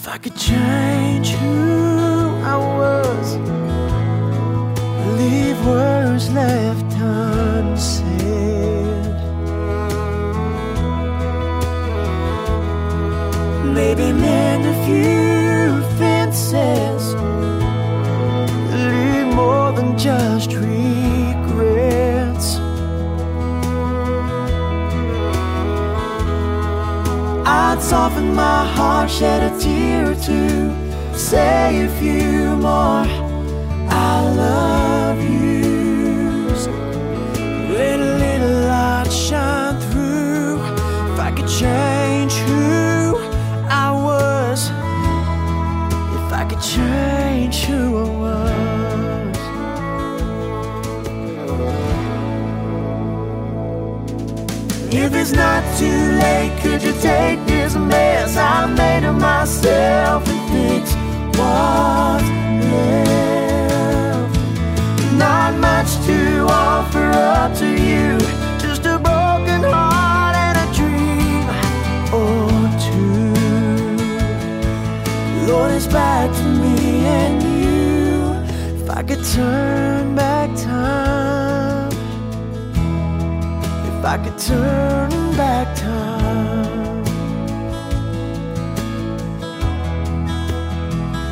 If I could change who I was, leave words left unsaid, maybe mend a few fences, leave more than just regrets. I'd soften my heart, shed a tear or two, say a few more I love yous. Let a little light shine through. If I could change who I was, if I could change who I was. If it's not too late, could you take this mess I made of myself and fix what's left? Not much to offer up to you, just a broken heart and a dream or two. Lord, it's back to me and you. If I could turn back time, if I could turn back time.